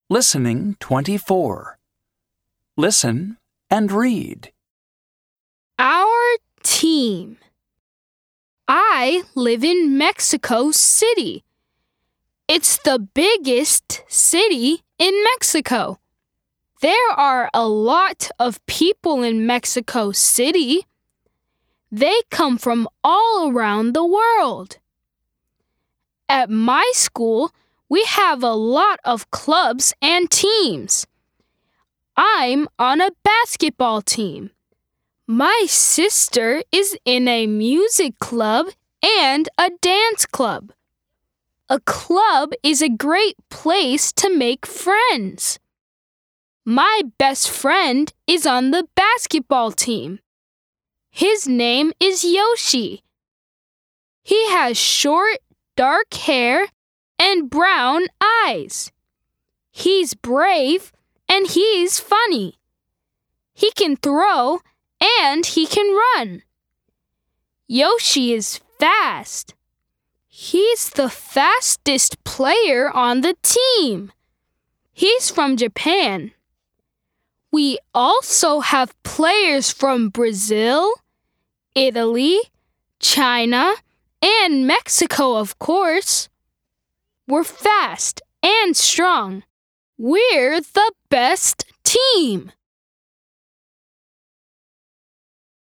Listening 24. Listen and read. Our team. I live in Mexico City. It's the biggest city in Mexico. There are a lot of people in Mexico City. They come from all around the world. At my school, we have a lot of clubs and teams. I'm on a basketball team. My sister is in a music club and a dance club. A club is a great place to make friends. My best friend is on the basketball team. His name is Yoshi. He has short, dark hair and brown eyes. He's brave and he's funny. He can throw and he can run. Yoshi is fast. He's the fastest player on the team. He's from Japan. We also have players from Brazil, Italy, China, and Mexico, of course. We're fast and strong. We're the best team.